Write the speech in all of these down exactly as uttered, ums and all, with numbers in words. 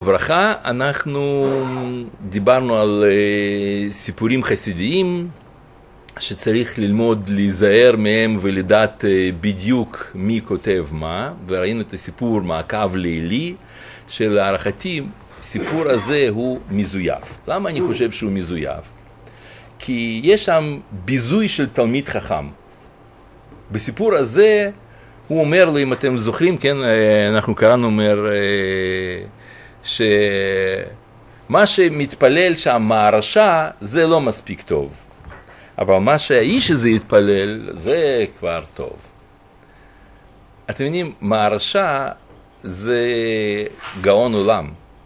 ברכה, אנחנו דיברנו על uh, סיפורים חסידיים שצריך ללמוד להיזהר מהם ולדעת uh, בדיוק מי כותב מה, וראינו את הסיפור מעקב לילי שלהערכתי הסיפור הזה הוא מזויף. למה אני חושב שהוא מזויף? כי יש שם ביזוי של תלמיד חכם. בסיפור הזה הוא אומר לו, אם אתם זוכרים, כן, אנחנו קראנו אומר שמה שמתפלל שם מהרשע זה לא מספיק טוב, אבל מה שהאיש הזה יתפלל זה כבר טוב. אתם יודעים, מהרשע זה גאון עולם.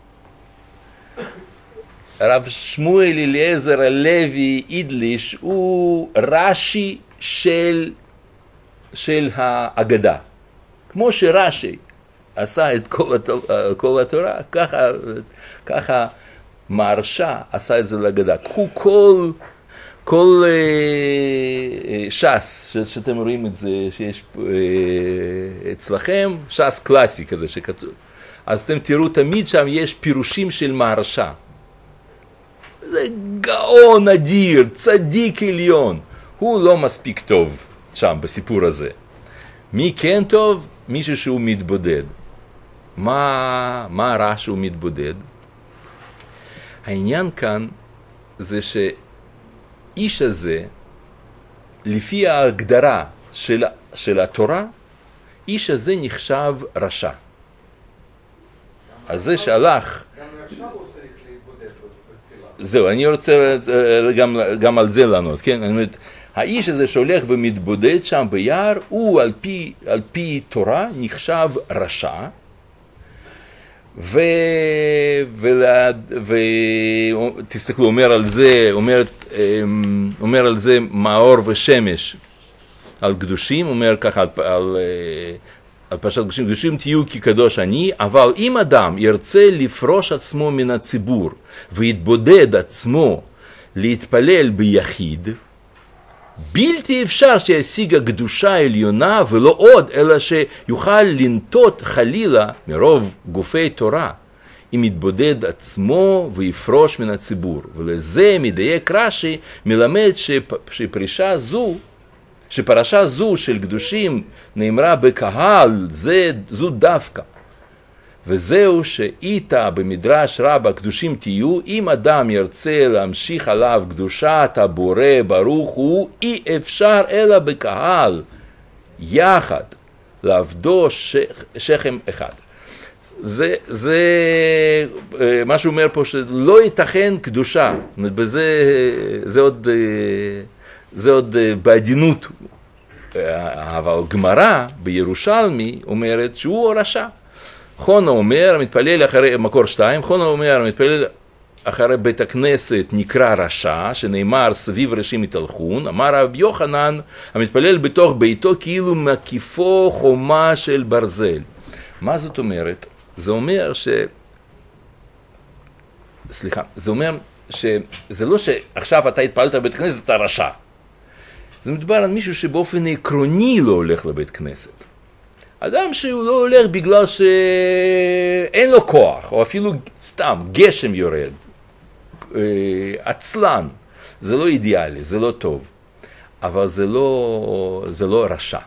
הרב שמואל אליעזר הלוי אידליש הוא רש"י של של האגדה. כמו שרש"י עשה את כל, כל התורה, ככה, ככה מהרש"א עשה את זה לאגדה. קחו כל, כל אה, ש"ס, ש, שאתם רואים את זה, שיש אה, אצלכם, ש"ס קלאסי כזה שכתוב. אז אתם תראו, תמיד שם יש פירושים של מהרש"א. זה גאון אדיר, צדיק עליון. הוא לא מספיק טוב שם בסיפור הזה. מי כן טוב? מישהו שהוא מתבודד. מה, מה רע שהוא מתבודד? העניין כאן זה שאיש הזה, לפי ההגדרה של, של התורה, איש הזה נחשב רשע. אז זה שהלך... גם רשע הוא צריך להתבודד בתפילה. זהו, אני רוצה גם, גם על זה לענות, כן? אני אומרת, האיש הזה שהולך ומתבודד שם ביער, הוא על פי, על פי תורה נחשב רשע, ו... ולה... ותסתכלו, אומר על זה, אומר, אומר על זה מאור ושמש על קדושים, אומר ככה על, על, על פרשת קדושים, קדושים תהיו כקדוש אני, אבל אם אדם ירצה לפרוש עצמו מן הציבור ויתבודד עצמו להתפלל ביחיד, בלתי אפשר שישיג הקדושה העליונה ולא עוד, אלא שיוכל לנטות חלילה מרוב גופי תורה, אם יתבודד עצמו ויפרוש מן הציבור. ולזה מדייק רש"י מלמד שפרישה זו, שפרשה זו של קדושים נאמרה בקהל, זה, זו דווקא. וזהו שאיתה במדרש רבה קדושים תהיו, אם אדם ירצה להמשיך עליו קדושת הבורא ברוך הוא, אי אפשר אלא בקהל, יחד, לעבדו שכ, שכם אחד. זה, זה מה שהוא אומר פה, שלא ייתכן קדושה, בזה, זה עוד, זה עוד בעדינות, אבל גמרא בירושלמי אומרת שהוא רשע. חונה אומר, המתפלל אחרי, מקור שתיים, חונה אומר, המתפלל אחרי בית הכנסת נקרא רשע, שנאמר סביב רשים יתהלכון, אמר רב יוחנן, המתפלל בתוך ביתו כאילו מקיפו חומה של ברזל. מה זאת אומרת? זה אומר ש... סליחה, זה אומר שזה לא שעכשיו אתה התפללת בבית כנסת, אתה רשע. זה מדבר על מישהו שבאופן עקרוני לא הולך לבית כנסת. אדם שהוא לא הולך בגלל שאין לו כוח, או אפילו סתם גשם יורד, עצלן, זה לא אידיאלי, זה לא טוב, אבל זה לא, זה לא רשע.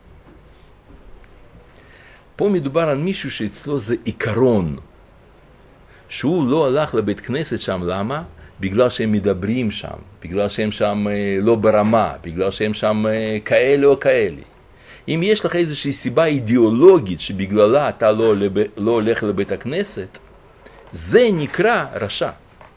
פה מדובר על מישהו שאצלו זה עיקרון, שהוא לא הלך לבית כנסת שם, למה? בגלל שהם מדברים שם, בגלל שהם שם לא ברמה, בגלל שהם שם כאלה או כאלה. אם יש לך איזושהי סיבה אידיאולוגית שבגללה אתה לא, לא הולך לבית הכנסת, זה נקרא רשע.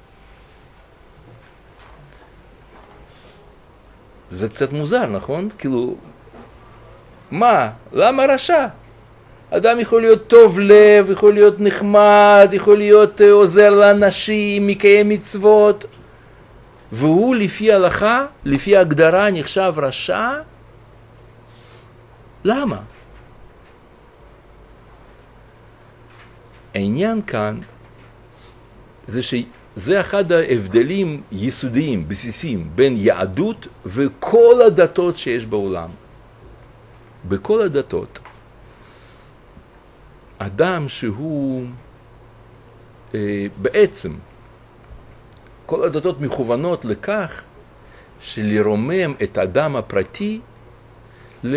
זה קצת מוזר, נכון? כאילו, מה? למה רשע? אדם יכול להיות טוב לב, יכול להיות נחמד, יכול להיות עוזר לאנשים, מקיים מצוות, והוא לפי הלכה, לפי הגדרה נחשב רשע? למה? העניין כאן זה שזה אחד ההבדלים יסודיים, בסיסיים, בין יהדות וכל הדתות שיש בעולם. בכל הדתות, אדם שהוא בעצם, כל הדתות מכוונות לכך שלרומם את האדם הפרטי ל...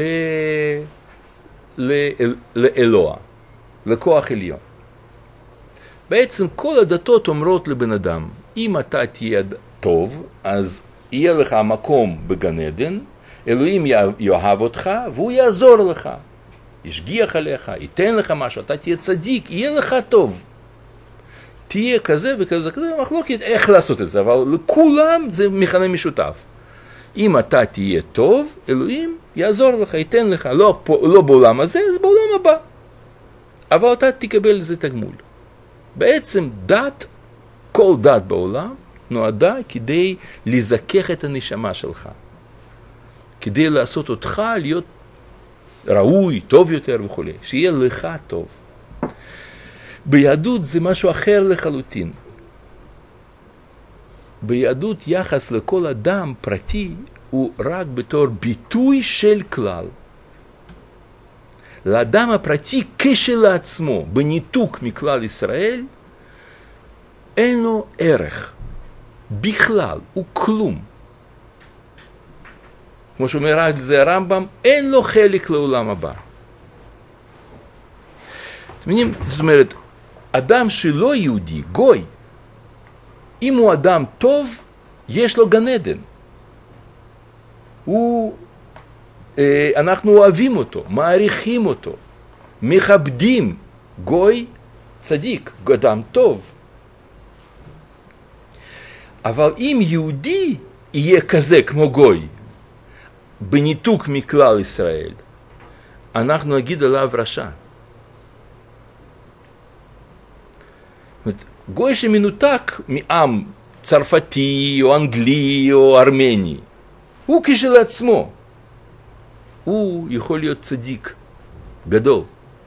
לאל... לאלוה, לכוח עליון. בעצם כל הדתות אומרות לבן אדם, אם אתה תהיה טוב, אז יהיה לך מקום בגן עדן, אלוהים יאהב אותך והוא יעזור לך, ישגיח עליך, ייתן לך משהו, אתה תהיה צדיק, יהיה לך טוב. תהיה כזה וכזה, כזה מחלוקת איך לעשות את זה, אבל לכולם זה מכנה משותף. אם אתה תהיה טוב, אלוהים יעזור לך, ייתן לך, לא, לא בעולם הזה, זה בעולם הבא. אבל אתה תקבל לזה תגמול. בעצם דת, כל דת בעולם, נועדה כדי לזכך את הנשמה שלך. כדי לעשות אותך להיות ראוי, טוב יותר וכו'. שיהיה לך טוב. ביהדות זה משהו אחר לחלוטין. ביהדות יחס לכל אדם פרטי הוא רק בתור ביטוי של כלל. לאדם הפרטי כשלעצמו, בניתוק מכלל ישראל, אין לו ערך. בכלל, הוא כלום. כמו שאומר על זה הרמב"ם, אין לו חלק לעולם הבא. זאת אומרת, אדם שלא יהודי, גוי, אם הוא אדם טוב, יש לו גן עדן. הוא, אה, אנחנו אוהבים אותו, מעריכים אותו, מכבדים. גוי, צדיק, אדם טוב. אבל אם יהודי יהיה כזה כמו גוי, בניתוק מכלל ישראל, אנחנו נגיד עליו רשע. גוי שמנותק מעם צרפתי או אנגלי או ארמני, הוא כשלעצמו, הוא יכול להיות צדיק גדול.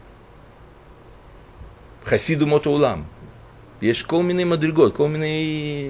חסיד אומות העולם. יש כל מיני מדרגות, כל מיני...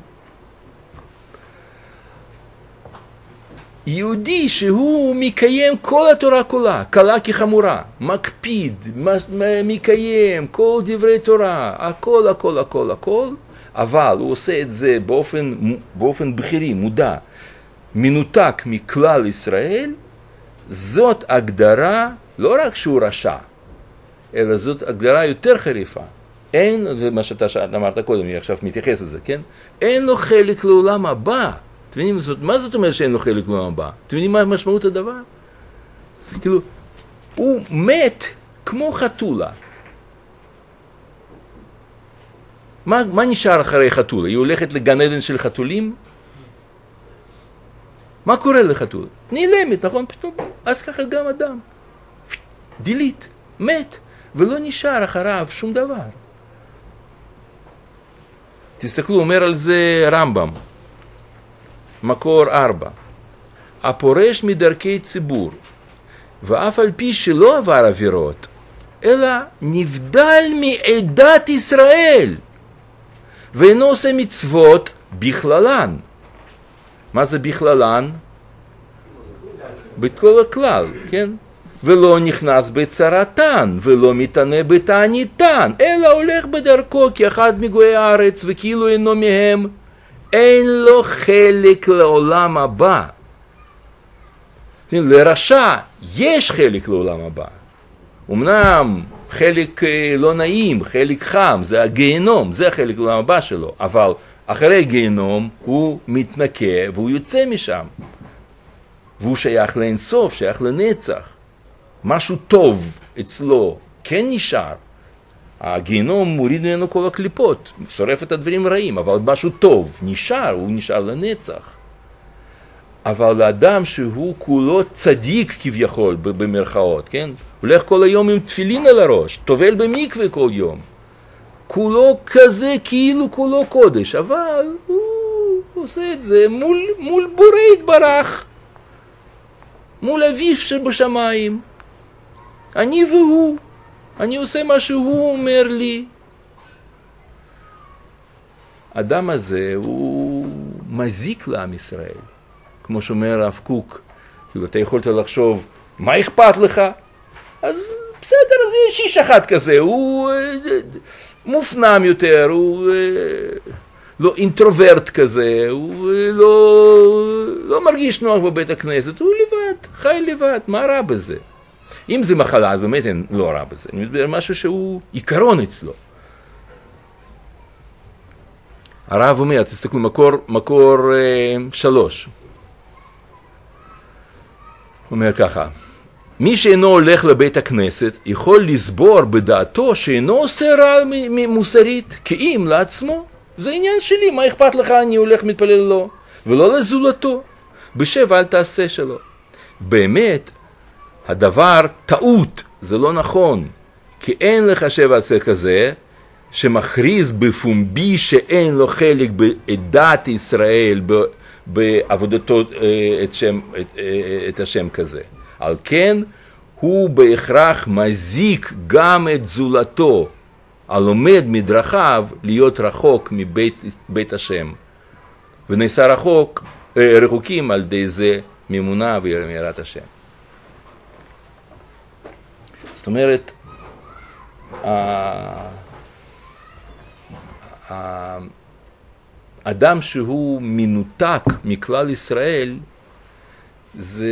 יהודי שהוא מקיים כל התורה כולה, קלה כחמורה, מקפיד, מקיים כל דברי תורה, הכל, הכל, הכל, הכל, אבל הוא עושה את זה באופן, באופן בחירי, מודע, מנותק מכלל ישראל, זאת הגדרה, לא רק שהוא רשע, אלא זאת הגדרה יותר חריפה. אין, ומה שאתה אמרת קודם, אני עכשיו מתייחס לזה, כן? אין לו חלק לעולם הבא. אתם מבינים, מה זאת אומרת שאין לו חלק לעולם הבא? אתם מבינים מה משמעות הדבר? כאילו, הוא מת כמו חתולה. מה, מה נשאר אחרי חתולה? היא הולכת לגן עדן של חתולים? מה קורה לחתולה? נעלמת, נכון? פתאום. אז ככה גם אדם. דילית, מת, ולא נשאר אחריו שום דבר. תסתכלו, אומר על זה רמב"ם. מקור ארבע. הפורש מדרכי ציבור, ואף על פי שלא עבר עבירות, אלא נבדל מעדת ישראל, ואינו עושה מצוות בכללן. מה זה בכללן? בכל הכלל, כן? ולא נכנס בצרתן, ולא מתענה בתעניתן, אלא הולך בדרכו כאחד מגויי הארץ, וכאילו אינו מהם, אין לו חלק לעולם הבא. לרשע יש חלק לעולם הבא. אמנם חלק לא נעים, חלק חם, זה הגיהנום, זה החלק לעולם הבא שלו, אבל אחרי גיהנום הוא מתנקה והוא יוצא משם. והוא שייך לאינסוף, שייך לנצח. משהו טוב אצלו כן נשאר. הגיהנום מוריד ממנו כל הקליפות, שורף את הדברים רעים, אבל משהו טוב נשאר, הוא נשאר לנצח. אבל לאדם שהוא כולו צדיק כביכול במרכאות, כן? הולך כל היום עם תפילין על הראש, טובל במקווה כל יום. כולו כזה כאילו כולו קודש, אבל הוא עושה את זה מול, מול בורא יתברך, מול אביו שבשמיים. אני והוא. אני עושה מה שהוא אומר לי. אדם הזה הוא מזיק לעם ישראל. כמו שאומר הרב קוק, כאילו אתה יכולת לחשוב, מה אכפת לך? אז בסדר, אז יש איש אחד כזה, הוא מופנם יותר, הוא אה, לא אינטרוברט כזה, הוא אה, לא, לא מרגיש נוח בבית הכנסת, הוא לבד, חי לבד, מה רע בזה? אם זה מחלה, אז באמת אין, לא רע בזה, אני מדבר משהו שהוא עיקרון אצלו. הרב אומר, תסתכלו, מקור, מקור אה, שלוש. הוא אומר ככה, מי שאינו הולך לבית הכנסת יכול לסבור בדעתו שאינו עושה רע מוסרית, כי אם לעצמו. זה עניין שלי, מה אכפת לך, אני הולך מתפלל לו, ולא לזולתו. בשב אל תעשה שלו. באמת, הדבר טעות, זה לא נכון, כי אין לחשב על זה כזה, שמכריז בפומבי שאין לו חלק בעדת ישראל, בעבודתו את, שם, את, את השם כזה. על כן, הוא בהכרח מזיק גם את זולתו, הלומד מדרכיו להיות רחוק מבית בית השם. ונעשה רחוק, רחוקים על ידי זה מאמונה ויראת השם. זאת אומרת, האדם שהוא מנותק מכלל ישראל, זה,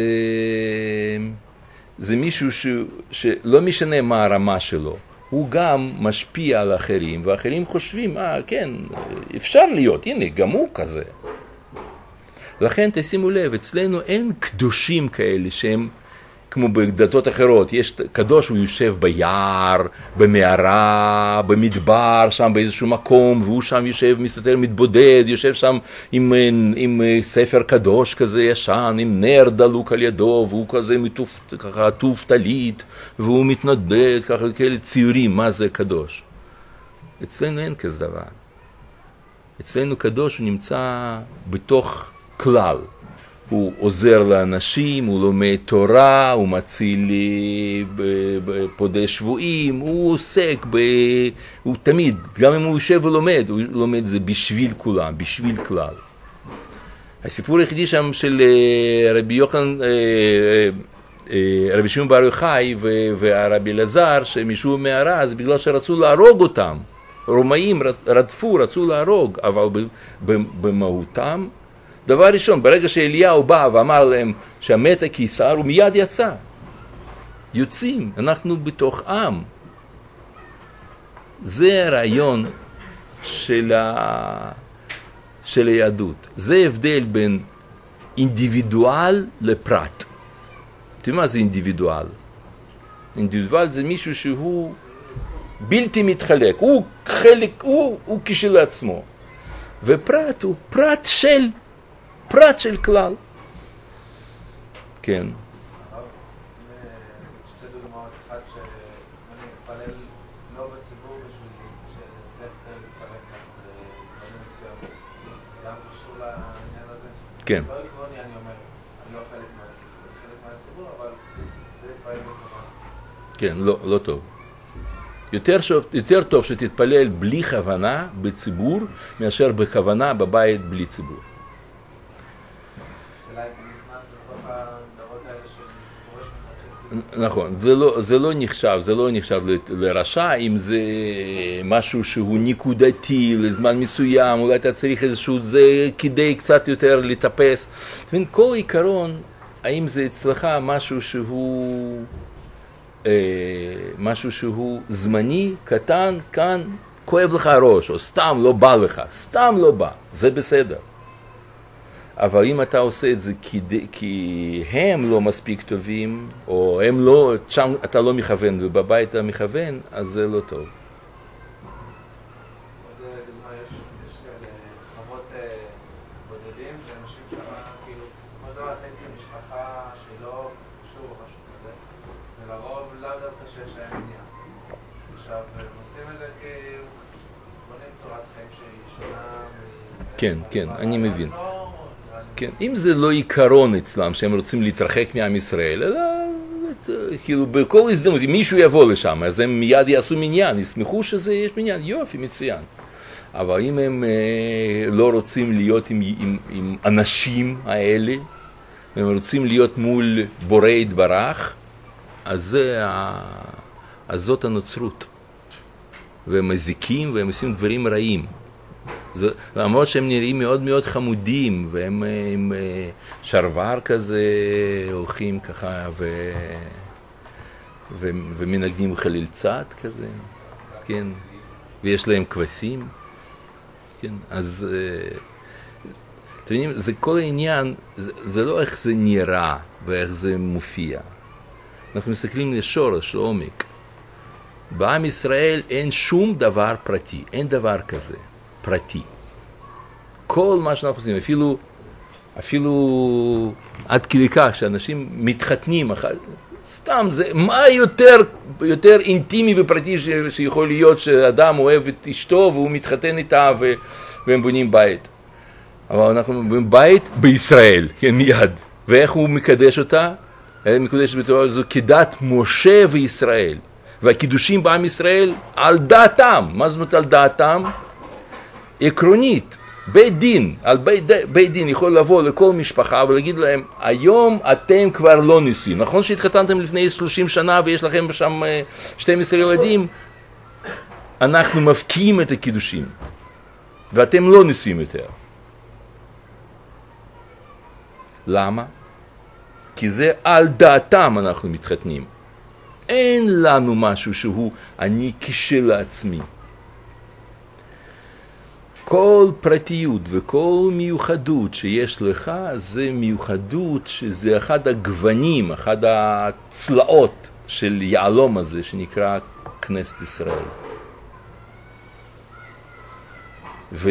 זה מישהו ש, שלא משנה מה הרמה שלו, הוא גם משפיע על אחרים, ואחרים חושבים, אה, כן, אפשר להיות, הנה, גם הוא כזה. לכן תשימו לב, אצלנו אין קדושים כאלה שהם כמו בדתות אחרות, יש קדוש, הוא יושב ביער, במערה, במדבר, שם באיזשהו מקום, והוא שם יושב, מסתתר, מתבודד, יושב שם עם, עם ספר קדוש כזה ישן, עם נר דלוק על ידו, והוא כזה מתוף, ככה עטוף טלית, והוא מתנדד, ככה כאלה ציורים, מה זה קדוש? אצלנו אין כזה דבר. אצלנו קדוש הוא נמצא בתוך כלל. הוא עוזר לאנשים, הוא לומד תורה, הוא מציל בפודי שבועים, הוא עוסק, ב... הוא תמיד, גם אם הוא יושב ולומד, הוא לומד זה בשביל כולם, בשביל כלל. הסיפור היחידי שם של רבי יוחנן, רבי שמעון בר יוחאי והרבי אלעזר, שהם ישבו במערה, זה בגלל שרצו להרוג אותם. רומאים רדפו, רצו להרוג, אבל במהותם, דבר ראשון, ברגע שאליהו בא ואמר להם שהמת הקיסר, הוא מיד יצא. יוצאים, אנחנו בתוך עם. זה הרעיון של, ה... של היהדות. זה הבדל בין אינדיבידואל לפרט. אתה יודע מה זה אינדיבידואל? אינדיבידואל זה מישהו שהוא בלתי מתחלק, הוא חלק, הוא, הוא כשלעצמו. ופרט הוא פרט של פרט של כלל. כן. שתי דוגמאות, אחד שאני מתפלל לא בציבור בשביל שצריך להתפלל כאן בזמנים מסוימים. גם קשור לעניין הזה. כן. לא עקרוני, אני אומר, אני לא חלק מהציבור, חלק מהציבור, אבל זה להתפלל בכוונה. כן, לא, לא טוב. יותר, יותר טוב שתתפלל בלי כוונה בציבור, מאשר בכוונה בבית בלי ציבור. נכון, זה לא, זה לא נחשב, זה לא נחשב לרשע, אם זה משהו שהוא נקודתי לזמן מסוים, אולי אתה צריך איזשהו, זה כדי קצת יותר לטפס. זאת אומרת, כל עיקרון, האם זה אצלך משהו שהוא, אה, משהו שהוא זמני, קטן, כאן, כואב לך הראש, או סתם לא בא לך, סתם לא בא, זה בסדר. אבל אם אתה עושה את זה כי, כי הם לא מספיק טובים, או הם לא, שם אתה לא מכוון ובבית אתה מכוון, אז זה לא טוב. עוד דוגמה, יש, יש כאלה חוות בודדים, שאנשים שם כאילו, כמו דבר חייתי משפחה שלא קשור או משהו כזה, ולרוב לא דווקא שיש להם עניין. עכשיו, מוסדים את זה כי בונים צורת חיים שהיא שונה. כן, כן, אני מבין. כן, אם זה לא עיקרון אצלם שהם רוצים להתרחק מעם ישראל, אלא כאילו בכל הזדמנות, אם מישהו יבוא לשם, אז הם מיד יעשו מניין, ישמחו שזה יש מניין, יופי, מצוין. אבל אם הם אה, לא רוצים להיות עם, עם, עם אנשים האלה, הם רוצים להיות מול בורא יתברך, אז, זה, אז זאת הנוצרות. והם מזיקים והם עושים דברים רעים. זה, למרות שהם נראים מאוד מאוד חמודים, והם עם שרוואר כזה הולכים ככה ו, ו, ומנגנים חלילצת כזה, כן, ויש להם כבשים, כן, אז אתם יודעים, זה כל העניין, זה, זה לא איך זה נראה ואיך זה מופיע. אנחנו מסתכלים לשורש, לעומק. בעם ישראל אין שום דבר פרטי, אין דבר כזה פרטי. כל מה שאנחנו עושים, אפילו, אפילו עד כדי כך שאנשים מתחתנים, סתם זה, מה יותר, יותר אינטימי ופרטי ש, שיכול להיות שאדם אוהב את אשתו והוא מתחתן איתה ו, והם בונים בית. אבל אנחנו בונים בית בישראל, כן, מיד. ואיך הוא מקדש אותה? מקודש בתורה הזו כדת משה וישראל. והקידושים בעם ישראל על דעתם. מה זאת אומרת על דעתם? עקרונית. בית דין, על בית, בית דין יכול לבוא לכל משפחה ולהגיד להם, היום אתם כבר לא נישואים. נכון שהתחתנתם לפני שלושים שנה ויש לכם שם שנים עשר ילדים? אנחנו מפקיעים את הקידושים. ואתם לא נישואים יותר. למה? כי זה על דעתם אנחנו מתחתנים. אין לנו משהו שהוא אני כשלעצמי. כל פרטיות וכל מיוחדות שיש לך זה מיוחדות שזה אחד הגוונים, אחד הצלעות של יעלום הזה שנקרא כנסת ישראל. ו...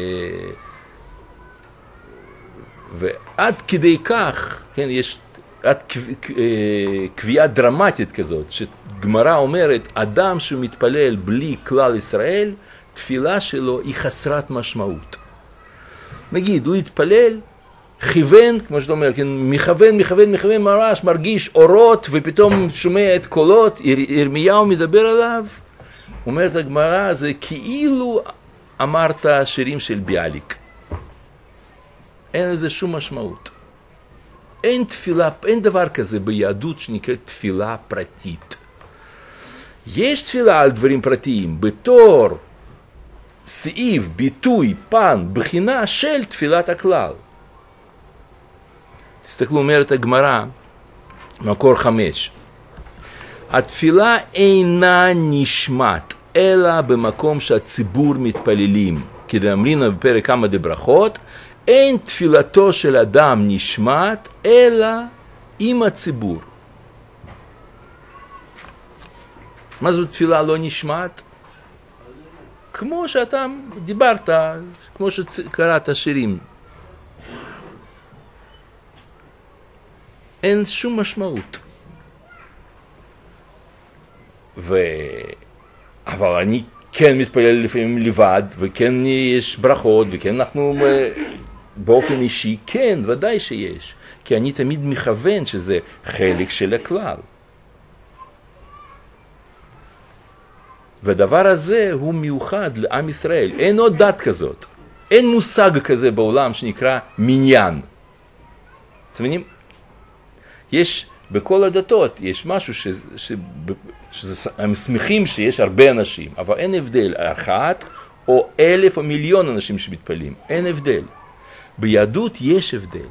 ועד כדי כך, כן, יש עד קביעה דרמטית כזאת, שגמרא אומרת, אדם שמתפלל בלי כלל ישראל, תפילה שלו היא חסרת משמעות. נגיד, הוא יתפלל, כיוון, כמו שאתה אומר, כן, מכוון, מכוון, מכוון, ממש מרגיש אורות, ופתאום שומע את קולות, ירמיהו מדבר עליו, אומרת הגמרא, זה כאילו אמרת שירים של ביאליק. אין לזה שום משמעות. אין תפילה, אין דבר כזה ביהדות שנקרא תפילה פרטית. יש תפילה על דברים פרטיים, בתור סעיף, ביטוי, פן, בחינה של תפילת הכלל. תסתכלו, אומרת הגמרא, מקור חמש. התפילה אינה נשמעת, אלא במקום שהציבור מתפללים. כדאמרינו בפרק כמה דברכות, אין תפילתו של אדם נשמעת, אלא עם הציבור. מה זאת תפילה לא נשמעת? כמו שאתה דיברת, כמו שקראת שירים. אין שום משמעות. ו... אבל אני כן מתפלל לפעמים לבד, וכן יש ברכות, וכן אנחנו באופן אישי, כן, ודאי שיש. כי אני תמיד מכוון שזה חלק של הכלל. והדבר הזה הוא מיוחד לעם ישראל. אין עוד דת כזאת. אין מושג כזה בעולם שנקרא מניין. אתם מבינים? יש, בכל הדתות, יש משהו ש... ש... שהם שמחים שיש הרבה אנשים, אבל אין הבדל, אחת או אלף או מיליון אנשים שמתפללים. אין הבדל. ביהדות יש הבדל.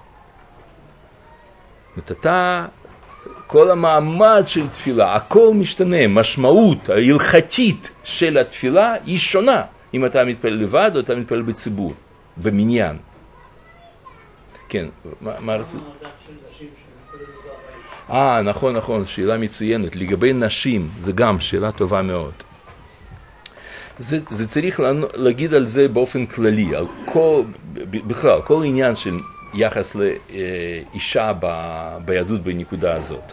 אתה... כל המעמד של תפילה, הכל משתנה, משמעות ההלכתית של התפילה היא שונה, אם אתה מתפלל לבד או אתה מתפלל בציבור, במניין. כן, מה, מה רצית? אה, נכון, נכון, שאלה מצוינת. לגבי נשים, זה גם שאלה טובה מאוד. זה, זה צריך להגיד על זה באופן כללי, על כל, בכלל, כל עניין של יחס לאישה ב, ביהדות בנקודה הזאת.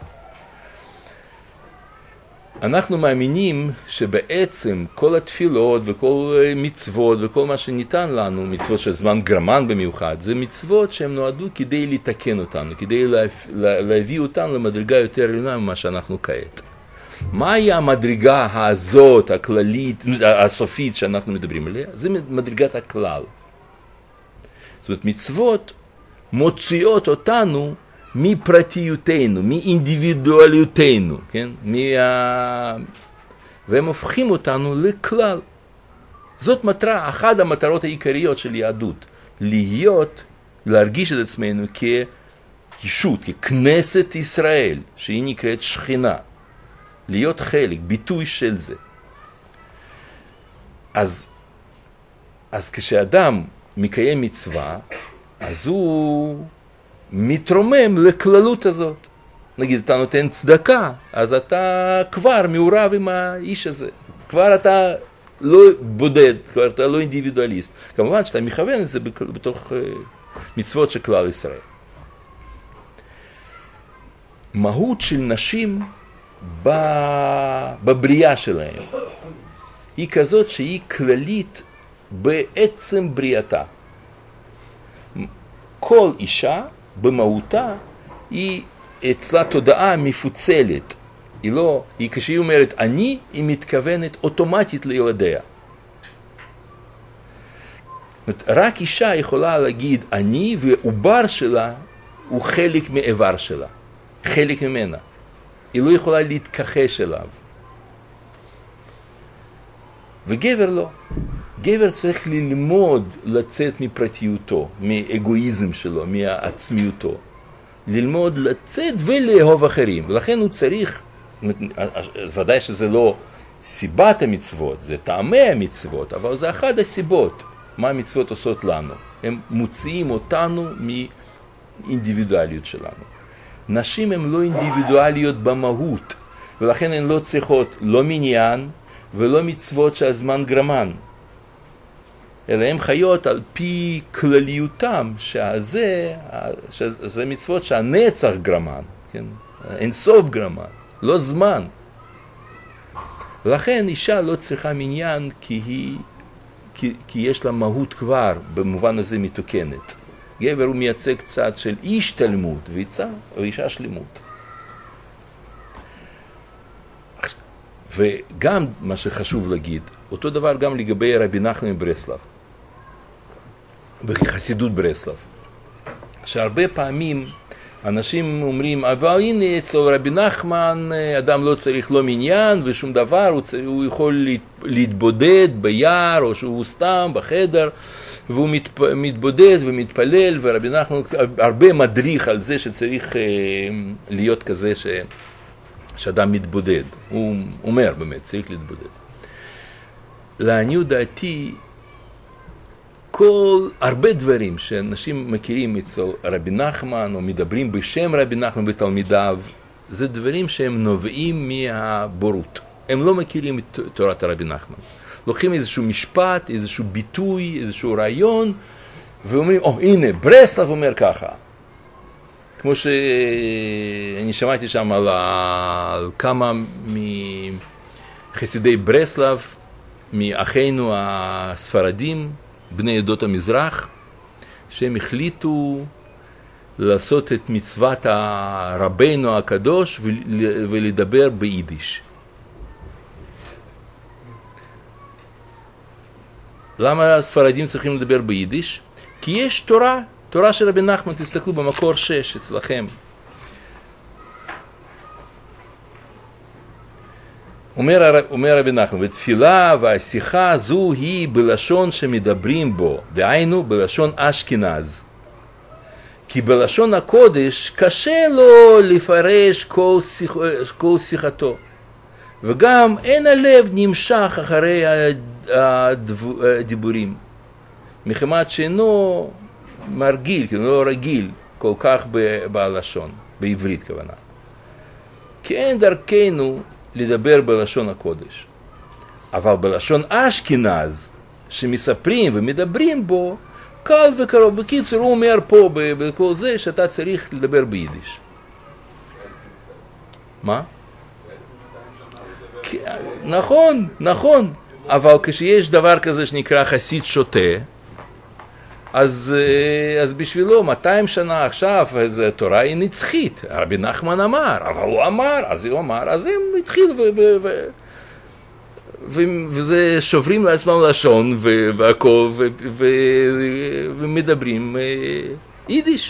אנחנו מאמינים שבעצם כל התפילות וכל מצוות וכל מה שניתן לנו, מצוות של זמן גרמן במיוחד, זה מצוות שהן נועדו כדי לתקן אותנו, כדי לה, לה, להביא אותנו למדרגה יותר עליונה ממה שאנחנו כעת. מהי המדרגה הזאת, הכללית, הסופית שאנחנו מדברים עליה? זה מדרגת הכלל. זאת אומרת, מצוות מוציאות אותנו מפרטיותנו, מאינדיבידואליותנו, כן? מה... והם הופכים אותנו לכלל. זאת מטרה, אחת המטרות העיקריות של יהדות, להיות, להרגיש את עצמנו כישות, ככנסת ישראל, שהיא נקראת שכינה, להיות חלק, ביטוי של זה. אז, אז כשאדם מקיים מצווה, אז הוא מתרומם לכללות הזאת. נגיד, אתה נותן צדקה, אז אתה כבר מעורב עם האיש הזה. כבר אתה לא בודד, כבר אתה לא אינדיבידואליסט. כמובן שאתה מכוון את זה בתוך מצוות של כלל ישראל. מהות של נשים בבריאה שלהם היא כזאת שהיא כללית בעצם בריאתה. כל אישה במהותה היא אצלה תודעה מפוצלת. היא לא, היא כשהיא אומרת אני, היא מתכוונת אוטומטית לילדיה. רק אישה יכולה להגיד אני, ועובר שלה הוא חלק מאיבר שלה, חלק ממנה. היא לא יכולה להתכחש אליו. וגבר לא. גבר צריך ללמוד לצאת מפרטיותו, מאגואיזם שלו, מעצמיותו. ללמוד לצאת ולאהוב אחרים. ולכן הוא צריך, ודאי שזה לא סיבת המצוות, זה טעמי המצוות, אבל זה אחת הסיבות. מה המצוות עושות לנו? הם מוציאים אותנו מאינדיבידואליות שלנו. נשים הן לא אינדיבידואליות במהות, ולכן הן לא צריכות לא מניין ולא מצוות שהזמן גרמן. אלא הן חיות על פי כלליותם, שזה, שזה מצוות שהנצח גרמן, כן? אין סוף גרמן, לא זמן. לכן אישה לא צריכה מניין כי, היא, כי, כי יש לה מהות כבר, במובן הזה מתוקנת. גבר הוא מייצג קצת של איש תלמוד, ואישה, ואישה שלמות. וגם מה שחשוב להגיד, אותו דבר גם לגבי רבי נחמן מברסלב. בחסידות ברסלב. שהרבה פעמים אנשים אומרים, אבל הנה אצל רבי נחמן אדם לא צריך לא מניין ושום דבר, הוא, צריך, הוא יכול להתבודד ביער או שהוא סתם בחדר, והוא מת, מתבודד ומתפלל, ורבי נחמן הרבה מדריך על זה שצריך אה, להיות כזה ש, שאדם מתבודד. הוא אומר באמת, צריך להתבודד. לעניות דעתי, כל, הרבה דברים שאנשים מכירים אצל רבי נחמן, או מדברים בשם רבי נחמן בתלמידיו, זה דברים שהם נובעים מהבורות. הם לא מכירים את תורת הרבי נחמן. לוקחים איזשהו משפט, איזשהו ביטוי, איזשהו רעיון, ואומרים, או, הנה, ברסלב אומר ככה. כמו שאני שמעתי שם על, על כמה מחסידי ברסלב, מאחינו הספרדים, בני עדות המזרח, שהם החליטו לעשות את מצוות הרבנו הקדוש ולדבר ביידיש. למה הספרדים צריכים לדבר ביידיש? כי יש תורה, תורה של רבי נחמן, תסתכלו במקור שש אצלכם. אומר, אומר רבי נחמן, ותפילה והשיחה זו היא בלשון שמדברים בו, דהיינו בלשון אשכנז. כי בלשון הקודש קשה לו לפרש כל, שיח, כל שיחתו. וגם אין הלב נמשך אחרי הדיבורים. מחמת שאינו מרגיל, כי לא רגיל כל כך בלשון, בעברית כוונה. כי אין דרכנו לדבר בלשון הקודש. אבל בלשון אשכנז, שמספרים ומדברים בו, קל וקרוב. בקיצור, הוא אומר פה בכל זה שאתה צריך לדבר ביידיש. מה? נכון, נכון. אבל כשיש דבר כזה שנקרא חסיד שוטה, אז, אז בשבילו מאתיים שנה עכשיו, איזו תורה היא נצחית. רבי נחמן אמר, אבל הוא אמר, אז הוא אמר, אז הם התחילו ו... ו, ו ו וזה שוברים לעצמם לשון והכל, ו, ו, ומדברים יידיש.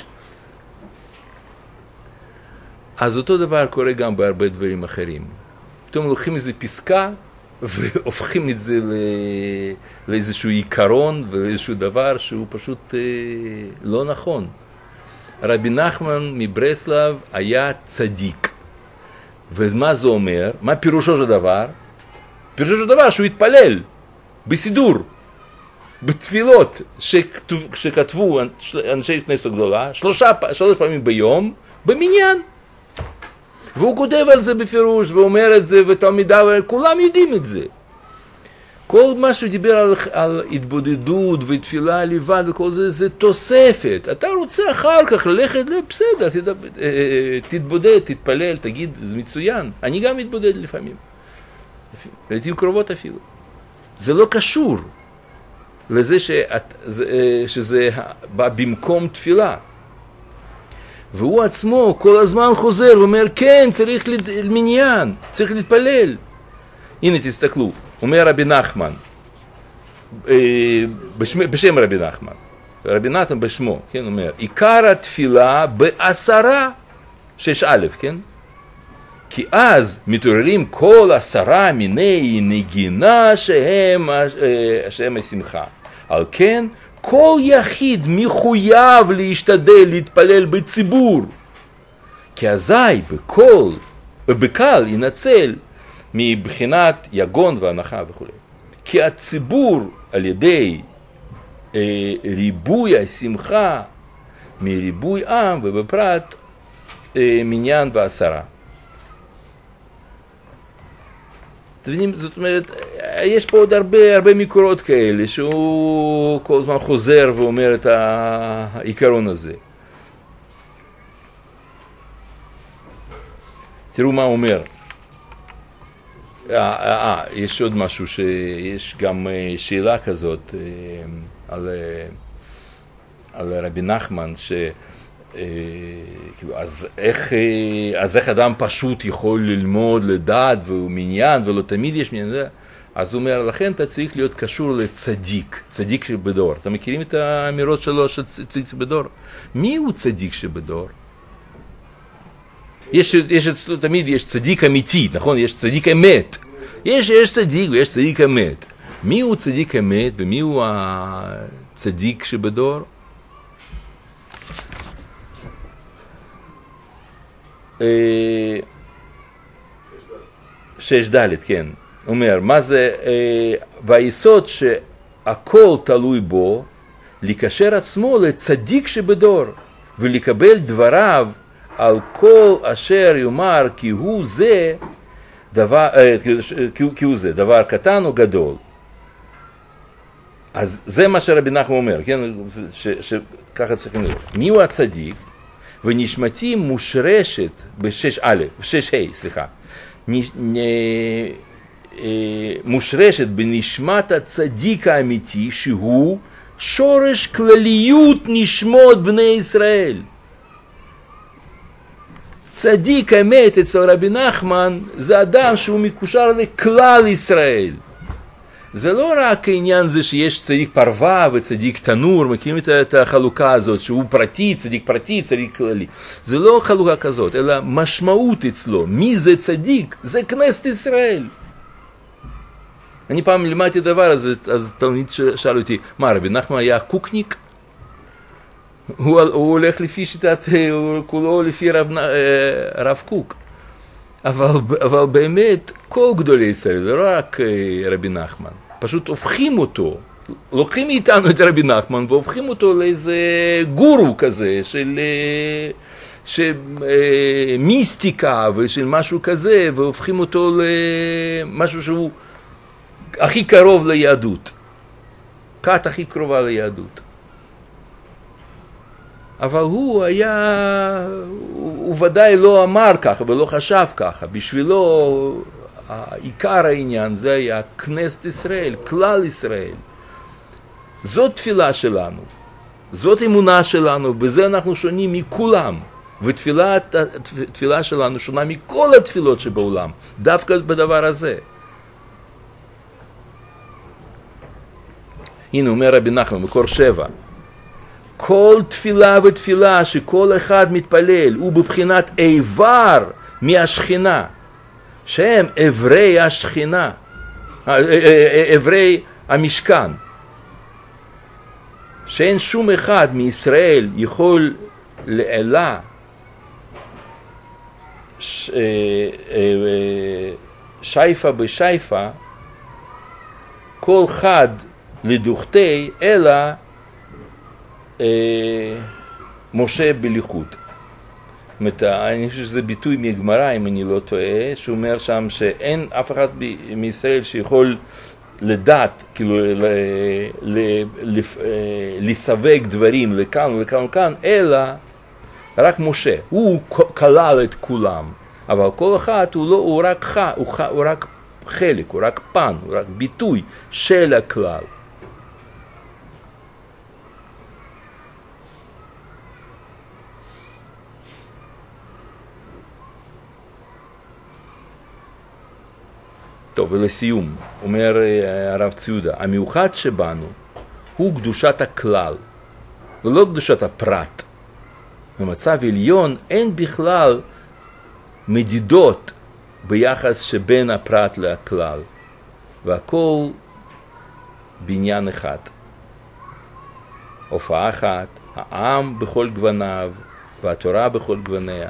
אז אותו דבר קורה גם בהרבה דברים אחרים. פתאום לוקחים איזו פסקה, והופכים את זה לאיזשהו עיקרון ולאיזשהו דבר שהוא פשוט לא נכון. רבי נחמן מברסלב היה צדיק. ומה זה אומר? מה פירושו של דבר? פירושו של דבר שהוא התפלל בסידור, בתפילות שכתוב, שכתבו אנשי כנסת הגדולה, שלושה, שלוש פעמים ביום, במניין. והוא כותב על זה בפירוש, ואומר את זה, ותלמידיו, כולם יודעים את זה. כל מה שהוא דיבר על, על התבודדות ותפילה לבד וכל זה, זה תוספת. אתה רוצה אחר כך ללכת, בסדר, תתבודד, תתפלל, תגיד, זה מצוין. אני גם מתבודד לפעמים. לעתים קרובות אפילו. זה לא קשור לזה שאת, שזה בא במקום תפילה. והוא עצמו כל הזמן חוזר ואומר, כן, צריך למניין, צריך להתפלל. הנה תסתכלו, אומר רבי נחמן, בשם, בשם רבי נחמן, רבי נחמן בשמו, כן, אומר, עיקר התפילה בעשרה, שש א', כן? כי אז מתעוררים כל עשרה מיני נגינה שהם, שהם השמחה. על כן, כל יחיד מחויב להשתדל להתפלל בציבור, כי אזי בכל, ובקל ינצל מבחינת יגון והנחה וכו'. כי הציבור על ידי אה, ריבוי השמחה מריבוי עם ובפרט אה, מניין ועשרה. זאת אומרת, יש פה עוד הרבה, הרבה מקורות כאלה, שהוא כל הזמן חוזר ואומר את העיקרון הזה. תראו מה הוא אומר. אה, אה, יש עוד משהו, שיש גם שאלה כזאת על, על רבי נחמן, ש... אז איך, אז איך אדם פשוט יכול ללמוד לדעת והוא מניין ולא תמיד יש מניין? אז הוא אומר, לכן אתה צריך להיות קשור לצדיק, צדיק שבדור. אתם מכירים את האמירות שלו של צדיק שבדור? מי הוא צדיק שבדור? יש, יש, תמיד יש צדיק אמיתי, נכון? יש צדיק אמת. יש, יש צדיק ויש צדיק אמת. מי הוא צדיק אמת ומי הוא הצדיק שבדור? שש ד', כן. אומר, מה זה, והיסוד שהכל תלוי בו, לקשר עצמו לצדיק שבדור, ולקבל דבריו על כל אשר יאמר כי הוא זה, דבר, כי הוא זה, דבר קטן או גדול. אז זה מה שרבי נחמן אומר, כן? שככה צריכים לראות. מי הוא הצדיק? ונשמתי מושרשת בשש א', בשש ה', סליחה, מושרשת בנשמת הצדיק האמיתי, שהוא שורש כלליות נשמות בני ישראל. צדיק אמת אצל רבי נחמן זה אדם שהוא מקושר לכלל ישראל. זה לא רק העניין זה שיש צדיק פרווה וצדיק תנור, מכירים את החלוקה הזאת, שהוא פרטי, צדיק פרטי, צדיק כללי. זה לא חלוקה כזאת, אלא משמעות אצלו. מי זה צדיק? זה כנסת ישראל. אני פעם לימדתי דבר הזה, אז תלמיד שאל אותי, מה, רבי נחמן היה קוקניק? הוא, הוא הולך לפי שיטת, הוא כולו לפי רב, רב קוק. אבל, אבל באמת, כל גדולי ישראל, זה לא רק רבי נחמן, פשוט הופכים אותו, לוקחים מאיתנו את רבי נחמן והופכים אותו לאיזה גורו כזה, של, של מיסטיקה ושל משהו כזה, והופכים אותו למשהו שהוא הכי קרוב ליהדות, כת הכי קרובה ליהדות. אבל הוא היה, הוא, הוא ודאי לא אמר ככה ולא חשב ככה. בשבילו העיקר העניין זה היה כנסת ישראל, כלל ישראל. זאת תפילה שלנו, זאת אמונה שלנו, בזה אנחנו שונים מכולם. ותפילה תפילה שלנו שונה מכל התפילות שבעולם, דווקא בדבר הזה. הנה אומר רבי נחמן מקור שבע, כל תפילה ותפילה שכל אחד מתפלל הוא בבחינת איבר מהשכינה, שהם עברי השכינה. עברי המשכן. שאין שום אחד מישראל יכול לעלה ש... שייפה בשייפה כל חד לדוכתי אלא אה, משה בליכות. זאת אומרת, אני חושב שזה ביטוי מגמרא אם אני לא טועה, שאומר שם שאין אף אחד מישראל שיכול לדעת, כאילו ל, ל, ל, לסווג דברים לכאן ולכאן ולכאן, אלא רק משה. הוא כלל את כולם, אבל כל אחד הוא, לא, הוא, רק, ח, הוא, ח, הוא רק חלק, הוא רק פן, הוא רק ביטוי של הכלל. טוב, ולסיום, אומר הרב ציודה, המיוחד שבנו הוא קדושת הכלל, ולא קדושת הפרט. במצב עליון אין בכלל מדידות ביחס שבין הפרט לכלל, והכל בניין אחד. הופעה אחת, העם בכל גווניו, והתורה בכל גווניה.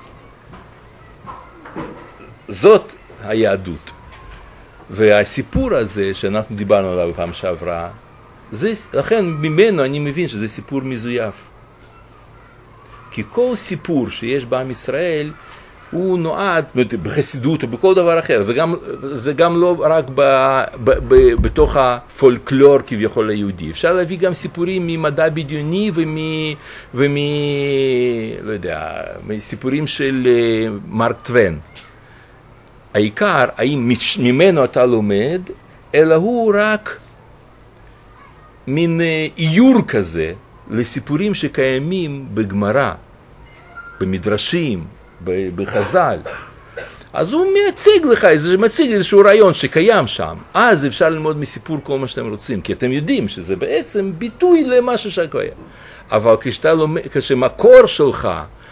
זאת היהדות. והסיפור הזה שאנחנו דיברנו עליו בפעם שעברה, זה, לכן ממנו אני מבין שזה סיפור מזויף. כי כל סיפור שיש בעם ישראל, הוא נועד, בחסידות או בכל דבר אחר, זה גם, זה גם לא רק ב, ב, ב, בתוך הפולקלור כביכול היהודי. אפשר להביא גם סיפורים ממדע בדיוני ומ, ומ לא יודע, סיפורים של מרק טוויין. העיקר, האם ממנו אתה לומד, אלא הוא רק מין איור כזה לסיפורים שקיימים בגמרא, במדרשים, בחז"ל. אז הוא מציג לך, מציג איזשהו רעיון שקיים שם. אז אפשר ללמוד מסיפור כל מה שאתם רוצים, כי אתם יודעים שזה בעצם ביטוי למשהו שקיים. אבל כשאתה לומד, כשמקור שלך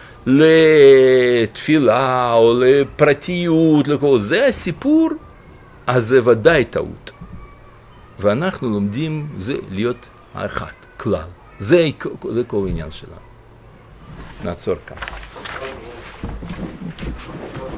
לתפילה או לפרטיות, לכל זה הסיפור, אז זה ודאי טעות. ואנחנו לומדים זה להיות האחד, כלל. זה, זה כל העניין שלנו. נעצור כאן.